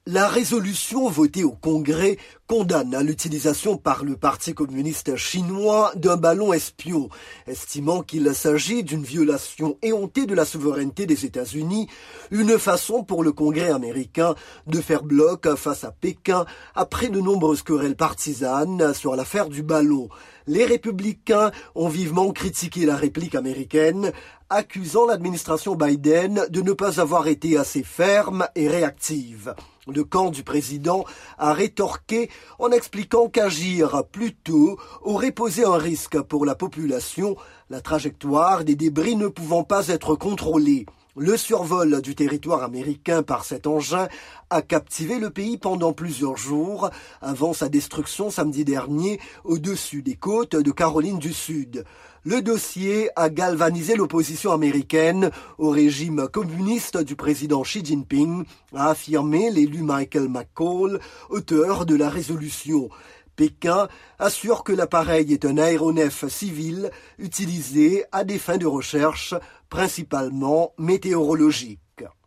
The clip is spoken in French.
La résolution votée au Congrès condamne l'utilisation par le Parti communiste chinois d'un ballon espion, estimant qu'il s'agit d'une violation éhontée de la souveraineté des États-Unis, une façon pour le Congrès américain de faire bloc face à Pékin après de nombreuses querelles partisanes sur l'affaire du ballon. Les républicains ont vivement critiqué la réplique américaine, accusant l'administration Biden de ne pas avoir été assez ferme et réactive. Le camp du président a rétorqué en expliquant qu'agir plus tôt aurait posé un risque pour la population, la trajectoire des débris ne pouvant pas être contrôlée. Le survol du territoire américain par cet engin a captivé le pays pendant plusieurs jours, avant sa destruction samedi dernier au-dessus des côtes de Caroline du Sud. Le dossier a galvanisé l'opposition américaine au régime communiste du président Xi Jinping, a affirmé l'élu Michael McCaul, auteur de la résolution. Pékin assure que l'appareil est un aéronef civil utilisé à des fins de recherche, principalement météorologiques.